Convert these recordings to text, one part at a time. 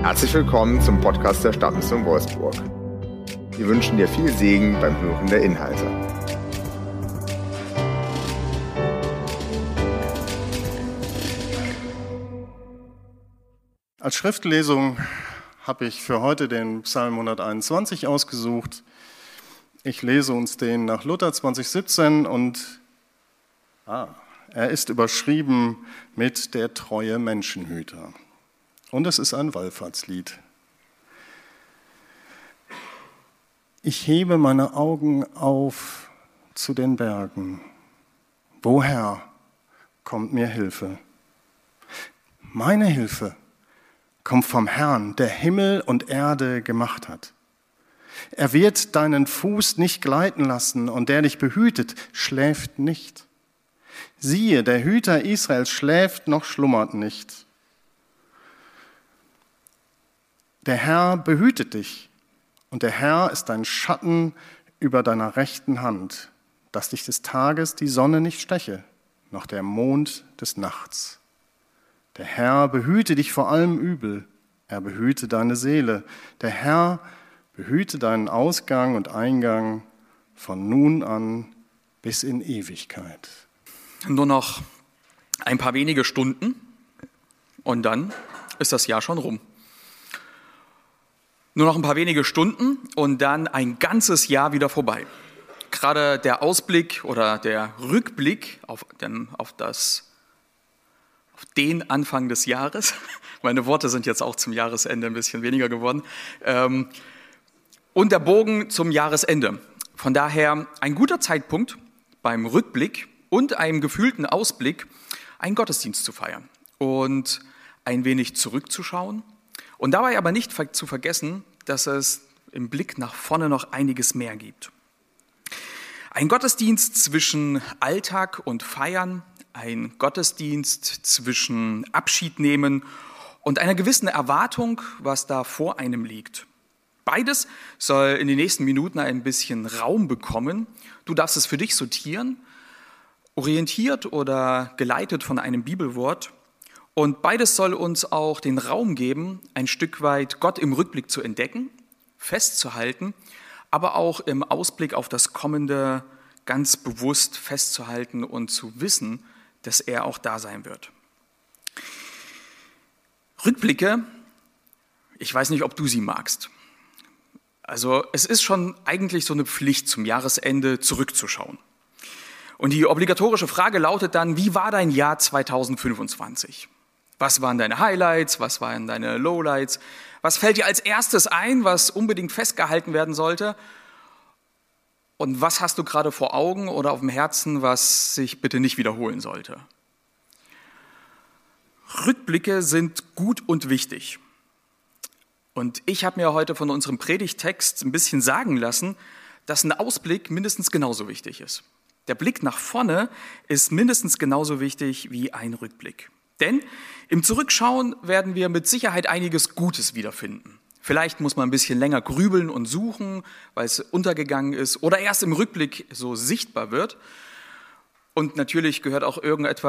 Herzlich willkommen zum Podcast der Stadtmission Wolfsburg. Wir wünschen dir viel Segen beim Hören der Inhalte. Als Schriftlesung habe ich für heute den Psalm 121 ausgesucht. Ich lese uns den nach Luther 2017 und er ist überschrieben mit der treue Menschenhüter. Und es ist ein Wallfahrtslied. Ich hebe meine Augen auf zu den Bergen. Woher kommt mir Hilfe? Meine Hilfe kommt vom Herrn, der Himmel und Erde gemacht hat. Er wird deinen Fuß nicht gleiten lassen und der dich behütet, schläft nicht. Siehe, der Hüter Israels schläft noch schlummert nicht. Der Herr behütet dich und der Herr ist dein Schatten über deiner rechten Hand, dass dich des Tages die Sonne nicht steche, noch der Mond des Nachts. Der Herr behüte dich vor allem Übel, er behüte deine Seele. Der Herr behüte deinen Ausgang und Eingang von nun an bis in Ewigkeit. Nur noch ein paar wenige Stunden und dann ist das Jahr schon rum. Nur noch ein paar wenige Stunden und dann ein ganzes Jahr wieder vorbei. Gerade der Ausblick oder der Rückblick auf den Anfang des Jahres, meine Worte sind jetzt auch zum Jahresende ein bisschen weniger geworden, und der Bogen zum Jahresende. Von daher ein guter Zeitpunkt beim Rückblick und einem gefühlten Ausblick einen Gottesdienst zu feiern und ein wenig zurückzuschauen. Und dabei aber nicht zu vergessen, dass es im Blick nach vorne noch einiges mehr gibt. Ein Gottesdienst zwischen Alltag und Feiern, ein Gottesdienst zwischen Abschied nehmen und einer gewissen Erwartung, was da vor einem liegt. Beides soll in den nächsten Minuten ein bisschen Raum bekommen. Du darfst es für dich sortieren, orientiert oder geleitet von einem Bibelwort. Und beides soll uns auch den Raum geben, ein Stück weit Gott im Rückblick zu entdecken, festzuhalten, aber auch im Ausblick auf das Kommende ganz bewusst festzuhalten und zu wissen, dass er auch da sein wird. Rückblicke, ich weiß nicht, ob du sie magst. Also es ist schon eigentlich so eine Pflicht, zum Jahresende zurückzuschauen. Und die obligatorische Frage lautet dann, wie war dein Jahr 2025? Was waren deine Highlights? Was waren deine Lowlights? Was fällt dir als erstes ein, was unbedingt festgehalten werden sollte? Und was hast du gerade vor Augen oder auf dem Herzen, was sich bitte nicht wiederholen sollte? Rückblicke sind gut und wichtig. Und ich habe mir heute von unserem Predigttext ein bisschen sagen lassen, dass ein Ausblick mindestens genauso wichtig ist. Der Blick nach vorne ist mindestens genauso wichtig wie ein Rückblick. Denn im Zurückschauen werden wir mit Sicherheit einiges Gutes wiederfinden. Vielleicht muss man ein bisschen länger grübeln und suchen, weil es untergegangen ist oder erst im Rückblick so sichtbar wird. Und natürlich gehört auch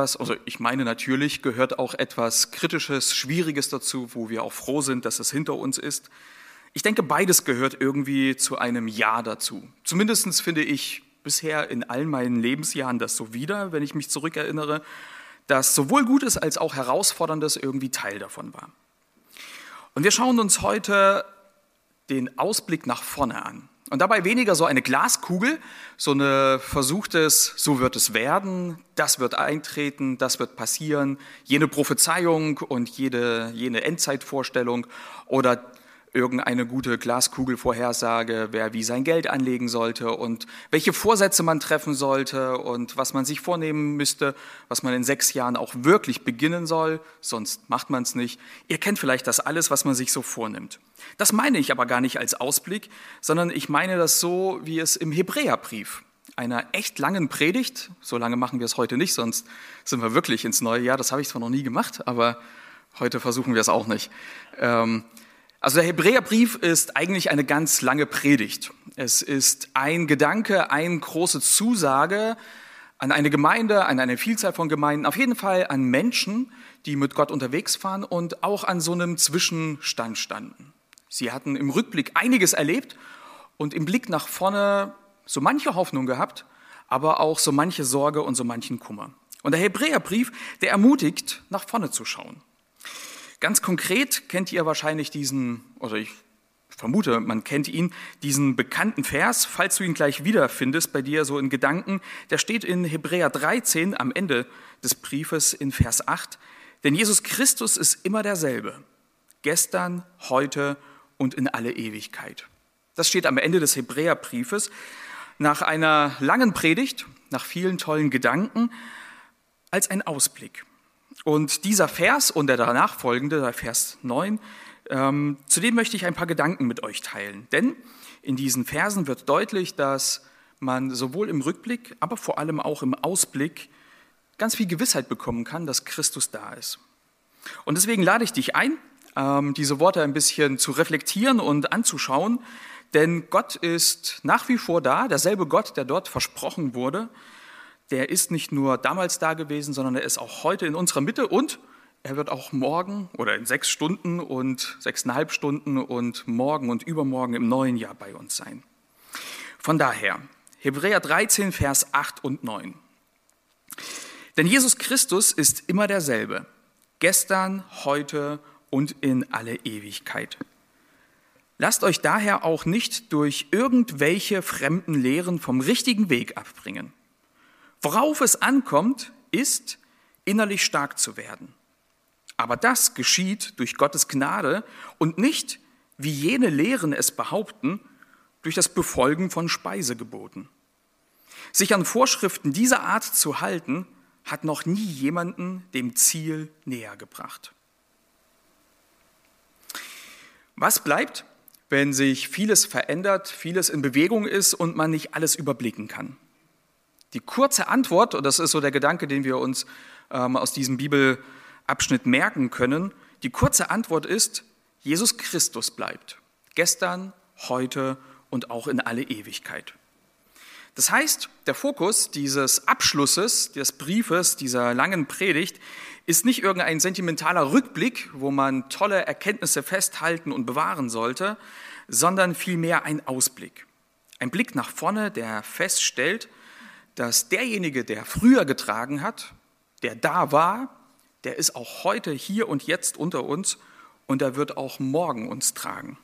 gehört auch etwas Kritisches, Schwieriges dazu, wo wir auch froh sind, dass es hinter uns ist. Ich denke, beides gehört irgendwie zu einem Jahr dazu. Zumindest finde ich bisher in allen meinen Lebensjahren das so wieder, wenn ich mich zurückerinnere, dass sowohl Gutes als auch Herausforderndes irgendwie Teil davon war. Und wir schauen uns heute den Ausblick nach vorne an. Und dabei weniger so eine Glaskugel, so eine versuchtes, so wird es werden, das wird eintreten, das wird passieren, jene Prophezeiung und jene Endzeitvorstellung oder irgendeine gute Glaskugelvorhersage, wer wie sein Geld anlegen sollte und welche Vorsätze man treffen sollte und was man sich vornehmen müsste, was man in 6 Jahren auch wirklich beginnen soll, sonst macht man es nicht. Ihr kennt vielleicht das alles, was man sich so vornimmt. Das meine ich aber gar nicht als Ausblick, sondern ich meine das so, wie es im Hebräerbrief, einer echt langen Predigt, so lange machen wir es heute nicht, sonst sind wir wirklich ins neue Jahr, das habe ich zwar noch nie gemacht, aber heute versuchen wir es auch nicht. Also der Hebräerbrief ist eigentlich eine ganz lange Predigt. Es ist ein Gedanke, eine große Zusage, an eine Gemeinde, an eine Vielzahl von Gemeinden, auf jeden Fall an Menschen, die mit Gott unterwegs waren und auch an so einem Zwischenstand standen. Sie hatten im Rückblick einiges erlebt und im Blick nach vorne so manche Hoffnung gehabt, aber auch so manche Sorge und so manchen Kummer. Und der Hebräerbrief, der ermutigt, nach vorne zu schauen. Ganz konkret kennt ihr wahrscheinlich diesen, oder ich vermute, man kennt ihn, diesen bekannten Vers, falls du ihn gleich wiederfindest bei dir so in Gedanken, der steht in Hebräer 13 am Ende des Briefes in Vers 8. Denn Jesus Christus ist immer derselbe, gestern, heute und in alle Ewigkeit. Das steht am Ende des Hebräerbriefes nach einer langen Predigt, nach vielen tollen Gedanken, als ein Ausblick. Und dieser Vers und der danach folgende, der Vers 9, zu dem möchte ich ein paar Gedanken mit euch teilen. Denn in diesen Versen wird deutlich, dass man sowohl im Rückblick, aber vor allem auch im Ausblick ganz viel Gewissheit bekommen kann, dass Christus da ist. Und deswegen lade ich dich ein, diese Worte ein bisschen zu reflektieren und anzuschauen, denn Gott ist nach wie vor da, derselbe Gott, der dort versprochen wurde, der ist nicht nur damals da gewesen, sondern er ist auch heute in unserer Mitte und er wird auch morgen oder in 6 Stunden und 6,5 Stunden und morgen und übermorgen im neuen Jahr bei uns sein. Von daher, Hebräer 13, Vers 8 und 9. Denn Jesus Christus ist immer derselbe, gestern, heute und in alle Ewigkeit. Lasst euch daher auch nicht durch irgendwelche fremden Lehren vom richtigen Weg abbringen. Worauf es ankommt, ist, innerlich stark zu werden. Aber das geschieht durch Gottes Gnade und nicht, wie jene Lehren es behaupten, durch das Befolgen von Speisegeboten. Sich an Vorschriften dieser Art zu halten, hat noch nie jemanden dem Ziel näher gebracht. Was bleibt, wenn sich vieles verändert, vieles in Bewegung ist und man nicht alles überblicken kann? Die kurze Antwort, und das ist so der Gedanke, den wir uns aus diesem Bibelabschnitt merken können, die kurze Antwort ist, Jesus Christus bleibt. Gestern, heute und auch in alle Ewigkeit. Das heißt, der Fokus dieses Abschlusses, des Briefes, dieser langen Predigt, ist nicht irgendein sentimentaler Rückblick, wo man tolle Erkenntnisse festhalten und bewahren sollte, sondern vielmehr ein Ausblick. Ein Blick nach vorne, der feststellt, dass derjenige, der früher getragen hat, der da war, der ist auch heute hier und jetzt unter uns und er wird auch morgen uns tragen.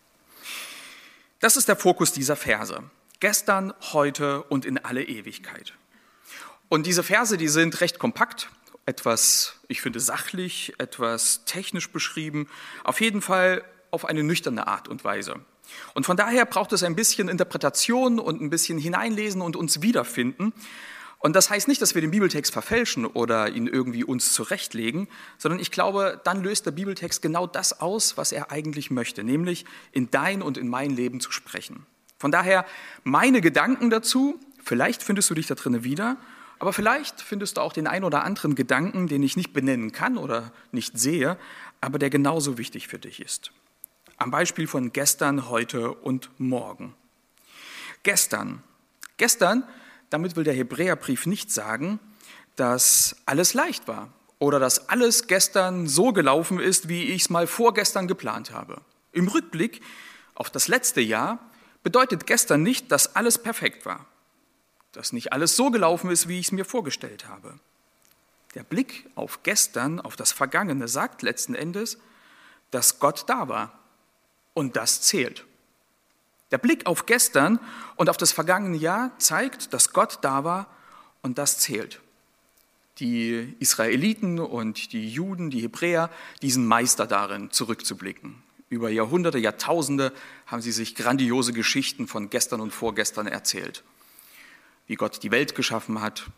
Das ist der Fokus dieser Verse. Gestern, heute und in alle Ewigkeit. Und diese Verse, die sind recht kompakt, etwas, ich finde, sachlich, etwas technisch beschrieben, auf jeden Fall auf eine nüchterne Art und Weise. Und von daher braucht es ein bisschen Interpretation und ein bisschen hineinlesen und uns wiederfinden. Und das heißt nicht, dass wir den Bibeltext verfälschen oder ihn irgendwie uns zurechtlegen, sondern ich glaube, dann löst der Bibeltext genau das aus, was er eigentlich möchte, nämlich in dein und in mein Leben zu sprechen. Von daher meine Gedanken dazu, vielleicht findest du dich da drin wieder, aber vielleicht findest du auch den einen oder anderen Gedanken, den ich nicht benennen kann oder nicht sehe, aber der genauso wichtig für dich ist. Am Beispiel von gestern, heute und morgen. Gestern, damit will der Hebräerbrief nicht sagen, dass alles leicht war oder dass alles gestern so gelaufen ist, wie ich es mal vorgestern geplant habe. Im Rückblick auf das letzte Jahr bedeutet gestern nicht, dass alles perfekt war, dass nicht alles so gelaufen ist, wie ich es mir vorgestellt habe. Der Blick auf gestern, auf das Vergangene, sagt letzten Endes, dass Gott da war und das zählt. Der Blick auf gestern und auf das vergangene Jahr zeigt, dass Gott da war und das zählt. Die Israeliten und die Juden, die Hebräer, die sind Meister darin, zurückzublicken. Über Jahrhunderte, Jahrtausende haben sie sich grandiose Geschichten von gestern und vorgestern erzählt. Wie Gott die Welt geschaffen hat,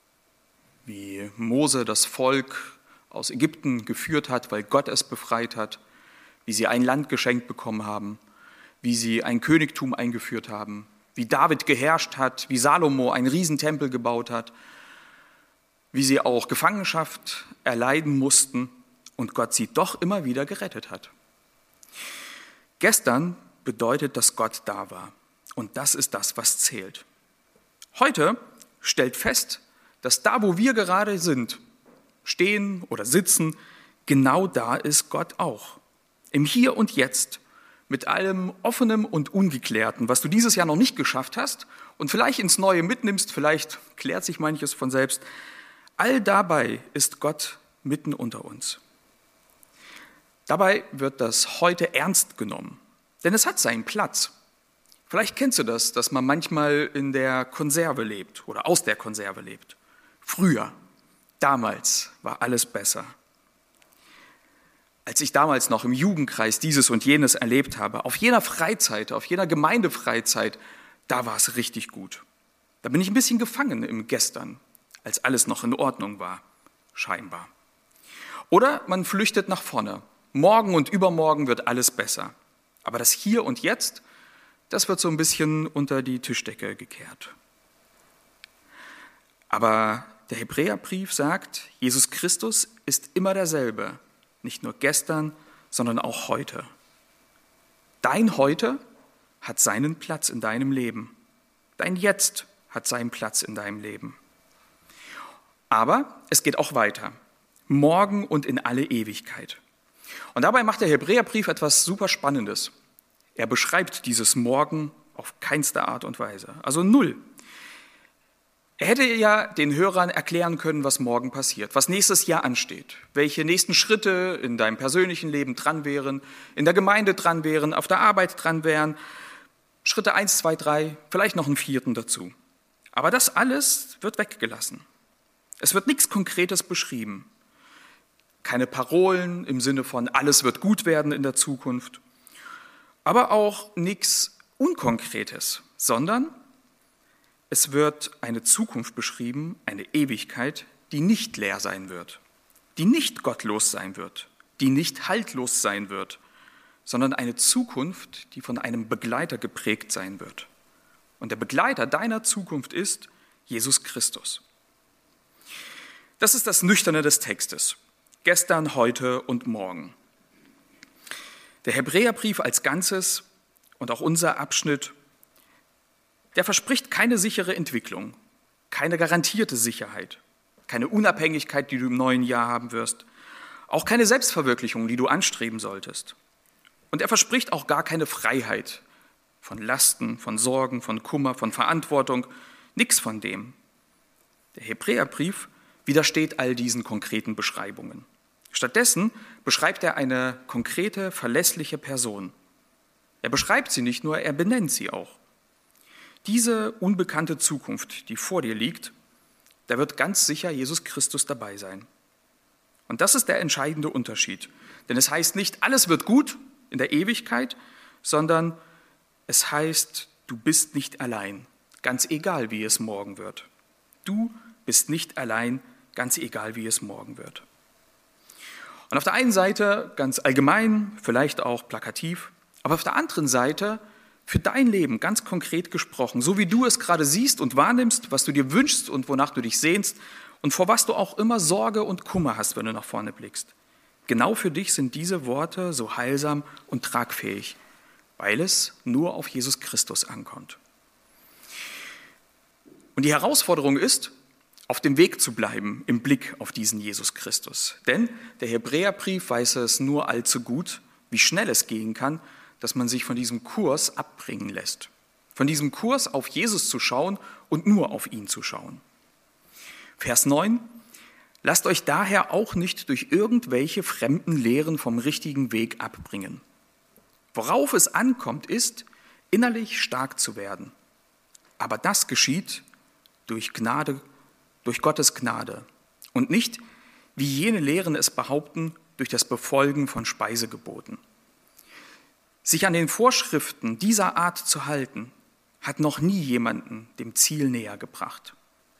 wie Mose das Volk aus Ägypten geführt hat, weil Gott es befreit hat, wie sie ein Land geschenkt bekommen haben, wie sie ein Königtum eingeführt haben, wie David geherrscht hat, wie Salomo einen Riesentempel gebaut hat, wie sie auch Gefangenschaft erleiden mussten und Gott sie doch immer wieder gerettet hat. Gestern bedeutet, dass Gott da war und das ist das, was zählt. Heute stellt fest, dass da, wo wir gerade sind, stehen oder sitzen, genau da ist Gott auch. Im Hier und Jetzt, mit allem Offenem und Ungeklärten, was du dieses Jahr noch nicht geschafft hast und vielleicht ins Neue mitnimmst, vielleicht klärt sich manches von selbst. All dabei ist Gott mitten unter uns. Dabei wird das heute ernst genommen, denn es hat seinen Platz. Vielleicht kennst du das, dass man manchmal in der Konserve lebt oder aus der Konserve lebt. Früher, damals war alles besser. Als ich damals noch im Jugendkreis dieses und jenes erlebt habe, auf jener Freizeit, auf jener Gemeindefreizeit, da war es richtig gut. Da bin ich ein bisschen gefangen im Gestern, als alles noch in Ordnung war, scheinbar. Oder man flüchtet nach vorne. Morgen und übermorgen wird alles besser. Aber das Hier und Jetzt, das wird so ein bisschen unter die Tischdecke gekehrt. Aber der Hebräerbrief sagt, Jesus Christus ist immer derselbe. Nicht nur gestern, sondern auch heute. Dein Heute hat seinen Platz in deinem Leben. Dein Jetzt hat seinen Platz in deinem Leben. Aber es geht auch weiter. Morgen und in alle Ewigkeit. Und dabei macht der Hebräerbrief etwas super Spannendes. Er beschreibt dieses Morgen auf keinste Art und Weise. Also null. Er hätte ja den Hörern erklären können, was morgen passiert, was nächstes Jahr ansteht, welche nächsten Schritte in deinem persönlichen Leben dran wären, in der Gemeinde dran wären, auf der Arbeit dran wären, Schritte 1, 2, 3, vielleicht noch einen 4. dazu. Aber das alles wird weggelassen. Es wird nichts Konkretes beschrieben. Keine Parolen im Sinne von alles wird gut werden in der Zukunft, aber auch nichts Unkonkretes, sondern es wird eine Zukunft beschrieben, eine Ewigkeit, die nicht leer sein wird, die nicht gottlos sein wird, die nicht haltlos sein wird, sondern eine Zukunft, die von einem Begleiter geprägt sein wird. Und der Begleiter deiner Zukunft ist Jesus Christus. Das ist das Nüchterne des Textes. Gestern, heute und morgen. Der Hebräerbrief als Ganzes und auch unser Abschnitt, der verspricht keine sichere Entwicklung, keine garantierte Sicherheit, keine Unabhängigkeit, die du im neuen Jahr haben wirst, auch keine Selbstverwirklichung, die du anstreben solltest. Und er verspricht auch gar keine Freiheit von Lasten, von Sorgen, von Kummer, von Verantwortung, nichts von dem. Der Hebräerbrief widersteht all diesen konkreten Beschreibungen. Stattdessen beschreibt er eine konkrete, verlässliche Person. Er beschreibt sie nicht nur, er benennt sie auch. Diese unbekannte Zukunft, die vor dir liegt, da wird ganz sicher Jesus Christus dabei sein. Und das ist der entscheidende Unterschied. Denn es heißt nicht, alles wird gut in der Ewigkeit, sondern es heißt, du bist nicht allein, ganz egal, wie es morgen wird. Du bist nicht allein, ganz egal, wie es morgen wird. Und auf der einen Seite ganz allgemein, vielleicht auch plakativ, aber auf der anderen Seite für dein Leben ganz konkret gesprochen, so wie du es gerade siehst und wahrnimmst, was du dir wünschst und wonach du dich sehnst und vor was du auch immer Sorge und Kummer hast, wenn du nach vorne blickst. Genau für dich sind diese Worte so heilsam und tragfähig, weil es nur auf Jesus Christus ankommt. Und die Herausforderung ist, auf dem Weg zu bleiben im Blick auf diesen Jesus Christus. Denn der Hebräerbrief weiß es nur allzu gut, wie schnell es gehen kann, dass man sich von diesem Kurs abbringen lässt. Von diesem Kurs auf Jesus zu schauen und nur auf ihn zu schauen. Vers 9: Lasst euch daher auch nicht durch irgendwelche fremden Lehren vom richtigen Weg abbringen. Worauf es ankommt, ist, innerlich stark zu werden. Aber das geschieht durch Gnade, durch Gottes Gnade und nicht, wie jene Lehren es behaupten, durch das Befolgen von Speisegeboten. Sich an den Vorschriften dieser Art zu halten, hat noch nie jemanden dem Ziel näher gebracht.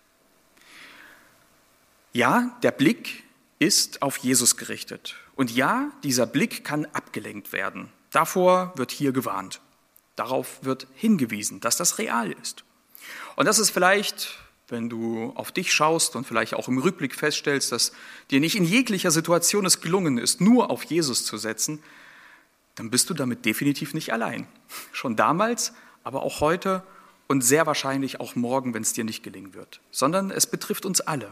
Ja, der Blick ist auf Jesus gerichtet. Und ja, dieser Blick kann abgelenkt werden. Davor wird hier gewarnt. Darauf wird hingewiesen, dass das real ist. Und das ist vielleicht, wenn du auf dich schaust und vielleicht auch im Rückblick feststellst, dass dir nicht in jeglicher Situation es gelungen ist, nur auf Jesus zu setzen, dann bist du damit definitiv nicht allein. Schon damals, aber auch heute und sehr wahrscheinlich auch morgen, wenn es dir nicht gelingen wird, sondern es betrifft uns alle.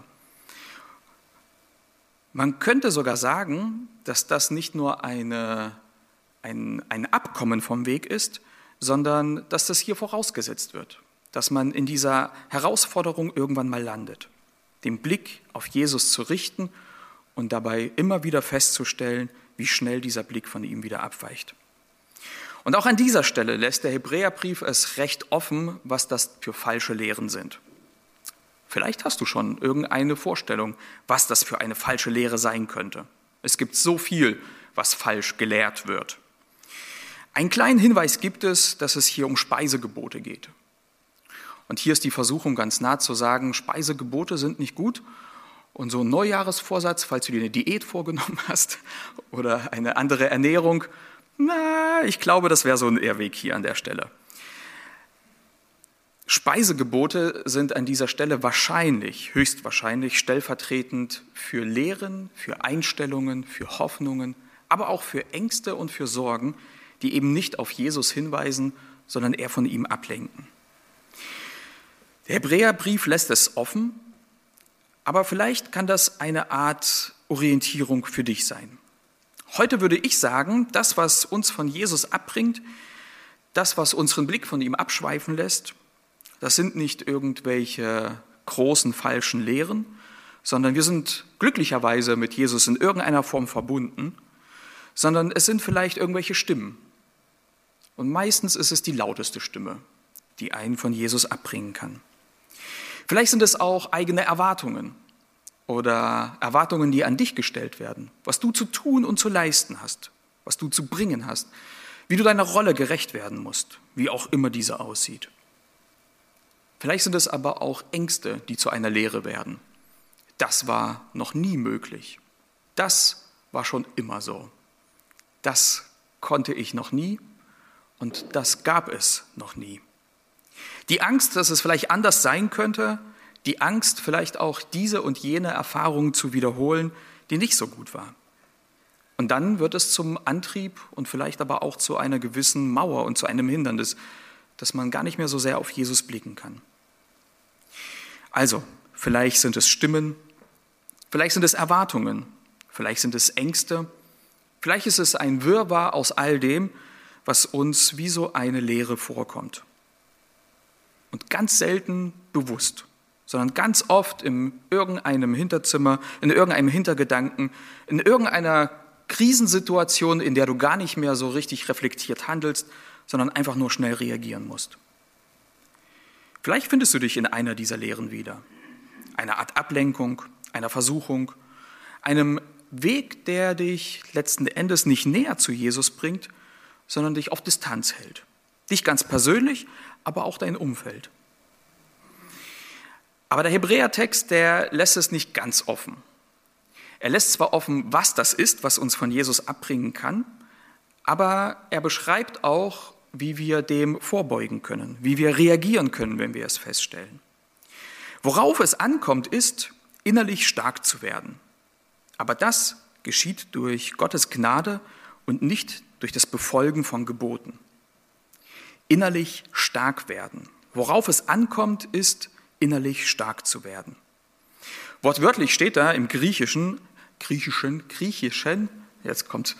Man könnte sogar sagen, dass das nicht nur ein Abkommen vom Weg ist, sondern dass das hier vorausgesetzt wird, dass man in dieser Herausforderung irgendwann mal landet, den Blick auf Jesus zu richten und dabei immer wieder festzustellen, wie schnell dieser Blick von ihm wieder abweicht. Und auch an dieser Stelle lässt der Hebräerbrief es recht offen, was das für falsche Lehren sind. Vielleicht hast du schon irgendeine Vorstellung, was das für eine falsche Lehre sein könnte. Es gibt so viel, was falsch gelehrt wird. Einen kleinen Hinweis gibt es, dass es hier um Speisegebote geht. Und hier ist die Versuchung ganz nah zu sagen, Speisegebote sind nicht gut. Und so ein Neujahresvorsatz, falls du dir eine Diät vorgenommen hast oder eine andere Ernährung, ich glaube, das wäre so ein Irrweg hier an der Stelle. Speisegebote sind an dieser Stelle wahrscheinlich, höchstwahrscheinlich stellvertretend für Lehren, für Einstellungen, für Hoffnungen, aber auch für Ängste und für Sorgen, die eben nicht auf Jesus hinweisen, sondern eher von ihm ablenken. Der Hebräerbrief lässt es offen, aber vielleicht kann das eine Art Orientierung für dich sein. Heute würde ich sagen, das, was uns von Jesus abbringt, das, was unseren Blick von ihm abschweifen lässt, das sind nicht irgendwelche großen falschen Lehren, sondern wir sind glücklicherweise mit Jesus in irgendeiner Form verbunden, sondern es sind vielleicht irgendwelche Stimmen. Und meistens ist es die lauteste Stimme, die einen von Jesus abbringen kann. Vielleicht sind es auch eigene Erwartungen oder Erwartungen, die an dich gestellt werden, was du zu tun und zu leisten hast, was du zu bringen hast, wie du deiner Rolle gerecht werden musst, wie auch immer diese aussieht. Vielleicht sind es aber auch Ängste, die zu einer Lehre werden. Das war noch nie möglich. Das war schon immer so. Das konnte ich noch nie und das gab es noch nie. Die Angst, dass es vielleicht anders sein könnte, die Angst, vielleicht auch diese und jene Erfahrung zu wiederholen, die nicht so gut war. Und dann wird es zum Antrieb und vielleicht aber auch zu einer gewissen Mauer und zu einem Hindernis, dass man gar nicht mehr so sehr auf Jesus blicken kann. Also, vielleicht sind es Stimmen, vielleicht sind es Erwartungen, vielleicht sind es Ängste, vielleicht ist es ein Wirrwarr aus all dem, was uns wie so eine Lehre vorkommt. Und ganz selten bewusst, sondern ganz oft in irgendeinem Hinterzimmer, in irgendeinem Hintergedanken, in irgendeiner Krisensituation, in der du gar nicht mehr so richtig reflektiert handelst, sondern einfach nur schnell reagieren musst. Vielleicht findest du dich in einer dieser Lehren wieder. Eine Art Ablenkung, einer Versuchung, einem Weg, der dich letzten Endes nicht näher zu Jesus bringt, sondern dich auf Distanz hält. Dich ganz persönlich, aber auch dein Umfeld. Aber der Hebräertext, der lässt es nicht ganz offen. Er lässt zwar offen, was das ist, was uns von Jesus abbringen kann, aber er beschreibt auch, wie wir dem vorbeugen können, wie wir reagieren können, wenn wir es feststellen. Worauf es ankommt, ist, innerlich stark zu werden. Aber das geschieht durch Gottes Gnade und nicht durch das Befolgen von Geboten. Innerlich stark werden. Worauf es ankommt, ist, innerlich stark zu werden. Wortwörtlich steht da im Griechischen, jetzt kommt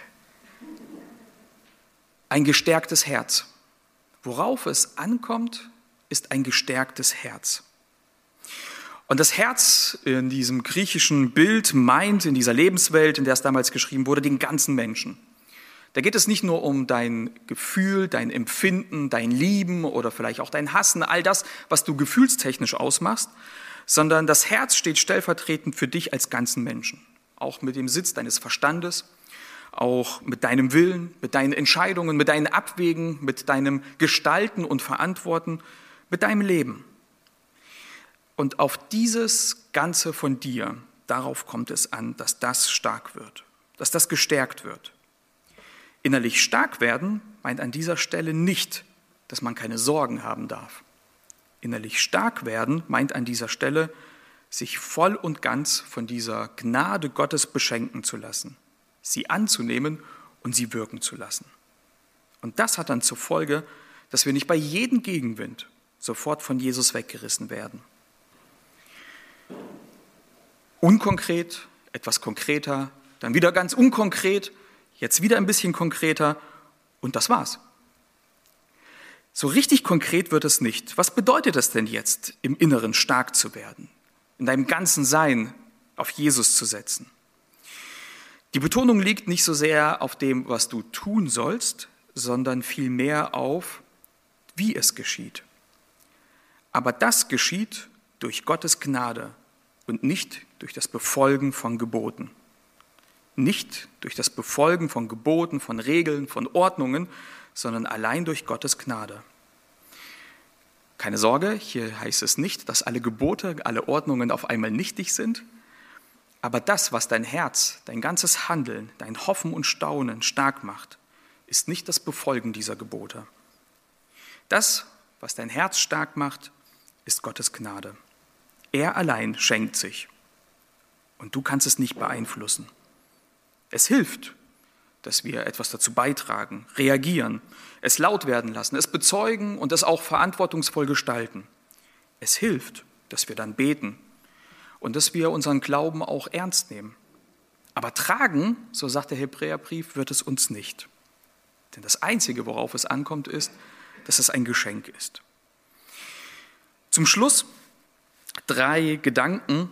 ein gestärktes Herz. Worauf es ankommt, ist ein gestärktes Herz. Und das Herz in diesem griechischen Bild meint, in dieser Lebenswelt, in der es damals geschrieben wurde, den ganzen Menschen. Da geht es nicht nur um dein Gefühl, dein Empfinden, dein Lieben oder vielleicht auch dein Hassen, all das, was du gefühlstechnisch ausmachst, sondern das Herz steht stellvertretend für dich als ganzen Menschen. Auch mit dem Sitz deines Verstandes, auch mit deinem Willen, mit deinen Entscheidungen, mit deinen Abwägen, mit deinem Gestalten und Verantworten, mit deinem Leben. Und auf dieses Ganze von dir, darauf kommt es an, dass das stark wird, dass das gestärkt wird. Innerlich stark werden meint an dieser Stelle nicht, dass man keine Sorgen haben darf. Innerlich stark werden meint an dieser Stelle, sich voll und ganz von dieser Gnade Gottes beschenken zu lassen, sie anzunehmen und sie wirken zu lassen. Und das hat dann zur Folge, dass wir nicht bei jedem Gegenwind, sofort von Jesus weggerissen werden. Unkonkret, etwas konkreter, dann wieder ganz unkonkret, jetzt wieder ein bisschen konkreter und das war's. So richtig konkret wird es nicht. Was bedeutet es denn jetzt, im Inneren stark zu werden, in deinem ganzen Sein auf Jesus zu setzen? Die Betonung liegt nicht so sehr auf dem, was du tun sollst, sondern vielmehr auf, wie es geschieht. Aber das geschieht durch Gottes Gnade und nicht durch das Befolgen von Geboten. Nicht durch das Befolgen von Geboten, von Regeln, von Ordnungen, sondern allein durch Gottes Gnade. Keine Sorge, hier heißt es nicht, dass alle Gebote, alle Ordnungen auf einmal nichtig sind, aber das, was dein Herz, dein ganzes Handeln, dein Hoffen und Staunen stark macht, ist nicht das Befolgen dieser Gebote. Das, was dein Herz stark macht, ist Gottes Gnade. Er allein schenkt sich und du kannst es nicht beeinflussen. Es hilft, dass wir etwas dazu beitragen, reagieren, es laut werden lassen, es bezeugen und es auch verantwortungsvoll gestalten. Es hilft, dass wir dann beten und dass wir unseren Glauben auch ernst nehmen. Aber tragen, so sagt der Hebräerbrief, wird es uns nicht. Denn das Einzige, worauf es ankommt, ist, dass es ein Geschenk ist. Zum Schluss 3 Gedanken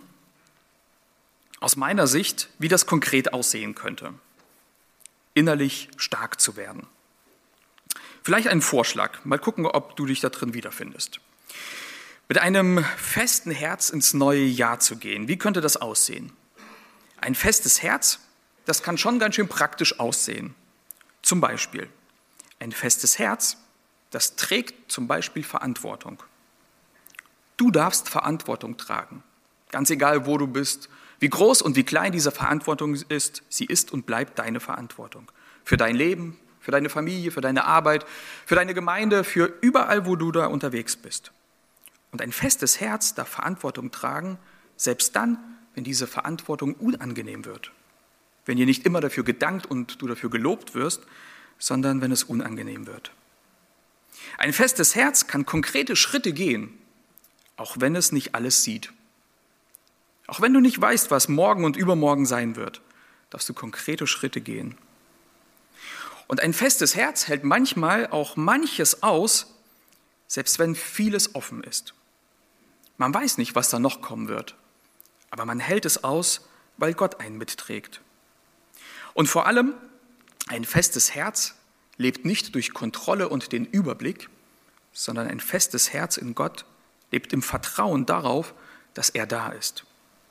aus meiner Sicht, wie das konkret aussehen könnte, innerlich stark zu werden. Vielleicht ein Vorschlag, mal gucken, ob du dich da drin wiederfindest. Mit einem festen Herz ins neue Jahr zu gehen, wie könnte das aussehen? Ein festes Herz, das kann schon ganz schön praktisch aussehen. Zum Beispiel, ein festes Herz, das trägt zum Beispiel Verantwortung. Du darfst Verantwortung tragen, ganz egal, wo du bist, wie groß und wie klein diese Verantwortung ist, sie ist und bleibt deine Verantwortung. Für dein Leben, für deine Familie, für deine Arbeit, für deine Gemeinde, für überall, wo du da unterwegs bist. Und ein festes Herz darf Verantwortung tragen, selbst dann, wenn diese Verantwortung unangenehm wird. Wenn dir nicht immer dafür gedankt und du dafür gelobt wirst, sondern wenn es unangenehm wird. Ein festes Herz kann konkrete Schritte gehen, auch wenn es nicht alles sieht. Auch wenn du nicht weißt, was morgen und übermorgen sein wird, darfst du konkrete Schritte gehen. Und ein festes Herz hält manchmal auch manches aus, selbst wenn vieles offen ist. Man weiß nicht, was da noch kommen wird, aber man hält es aus, weil Gott einen mitträgt. Und vor allem, ein festes Herz lebt nicht durch Kontrolle und den Überblick, sondern ein festes Herz in Gott lebt im Vertrauen darauf, dass er da ist.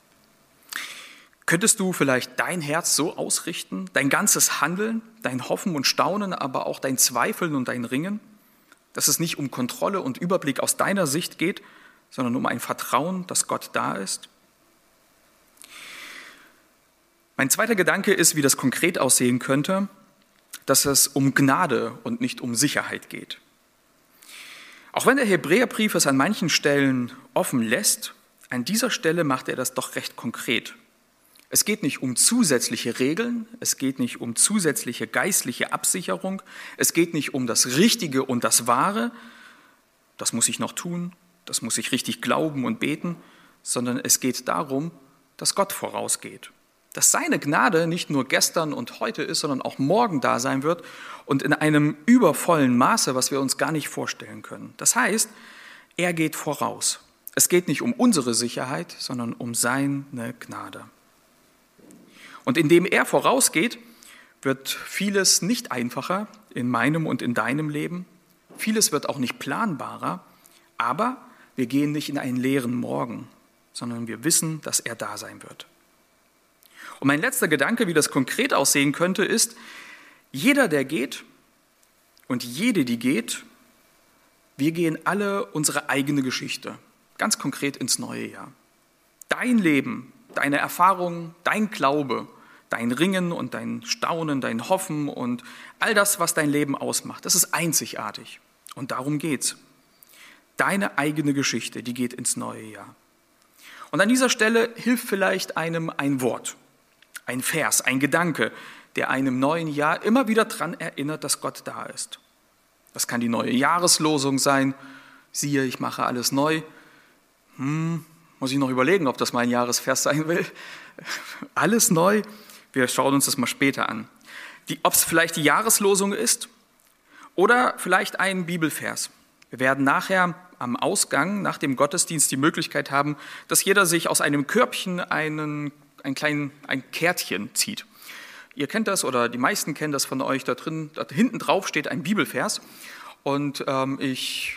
Könntest du vielleicht dein Herz so ausrichten, dein ganzes Handeln, dein Hoffen und Staunen, aber auch dein Zweifeln und dein Ringen, dass es nicht um Kontrolle und Überblick aus deiner Sicht geht, sondern um ein Vertrauen, dass Gott da ist? Mein zweiter Gedanke ist, wie das konkret aussehen könnte, dass es um Gnade und nicht um Sicherheit geht. Auch wenn der Hebräerbrief es an manchen Stellen offen lässt, an dieser Stelle macht er das doch recht konkret. Es geht nicht um zusätzliche Regeln, es geht nicht um zusätzliche geistliche Absicherung, es geht nicht um das Richtige und das Wahre, das muss ich noch tun, das muss ich richtig glauben und beten, sondern es geht darum, dass Gott vorausgeht. Dass seine Gnade nicht nur gestern und heute ist, sondern auch morgen da sein wird und in einem übervollen Maße, was wir uns gar nicht vorstellen können. Das heißt, er geht voraus. Es geht nicht um unsere Sicherheit, sondern um seine Gnade. Und indem er vorausgeht, wird vieles nicht einfacher in meinem und in deinem Leben. Vieles wird auch nicht planbarer, aber wir gehen nicht in einen leeren Morgen, sondern wir wissen, dass er da sein wird. Und mein letzter Gedanke, wie das konkret aussehen könnte, ist, jeder, der geht und jede, die geht, wir gehen alle unsere eigene Geschichte, ganz konkret ins neue Jahr. Dein Leben, deine Erfahrungen, dein Glaube, dein Ringen und dein Staunen, dein Hoffen und all das, was dein Leben ausmacht, das ist einzigartig. Und darum geht's. Deine eigene Geschichte, die geht ins neue Jahr. Und an dieser Stelle hilft vielleicht einem ein Wort, ein Vers, ein Gedanke, der einem neuen Jahr immer wieder daran erinnert, dass Gott da ist. Das kann die neue Jahreslosung sein, siehe, ich mache alles neu. Muss ich noch überlegen, ob das mein Jahresvers sein will. Alles neu? Wir schauen uns das mal später an. Ob es vielleicht die Jahreslosung ist oder vielleicht ein Bibelvers. Wir werden nachher am Ausgang, nach dem Gottesdienst, die Möglichkeit haben, dass jeder sich aus einem Körbchen ein Kärtchen zieht. Ihr kennt das oder die meisten kennen das von euch. Da hinten drauf steht ein Bibelvers. Und ich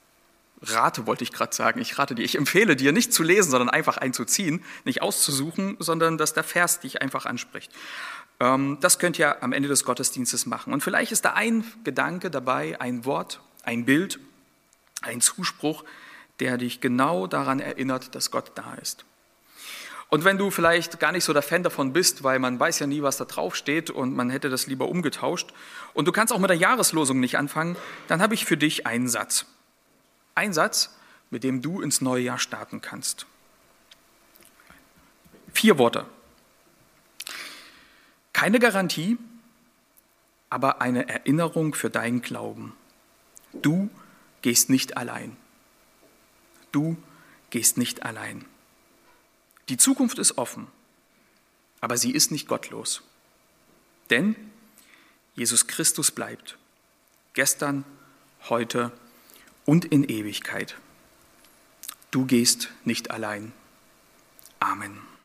rate dir, ich empfehle dir, nicht zu lesen, sondern einfach einzuziehen, nicht auszusuchen, sondern dass der Vers dich einfach anspricht. Das könnt ihr am Ende des Gottesdienstes machen. Und vielleicht ist da ein Gedanke dabei, ein Wort, ein Bild, ein Zuspruch, der dich genau daran erinnert, dass Gott da ist. Und wenn du vielleicht gar nicht so der Fan davon bist, weil man weiß ja nie, was da drauf steht und man hätte das lieber umgetauscht und du kannst auch mit der Jahreslosung nicht anfangen, dann habe ich für dich einen Satz. Ein Satz, mit dem du ins neue Jahr starten kannst. 4 Worte. Keine Garantie, aber eine Erinnerung für deinen Glauben. Du gehst nicht allein. Du gehst nicht allein. Die Zukunft ist offen, aber sie ist nicht gottlos. Denn Jesus Christus bleibt. Gestern, heute und in Ewigkeit. Du gehst nicht allein. Amen.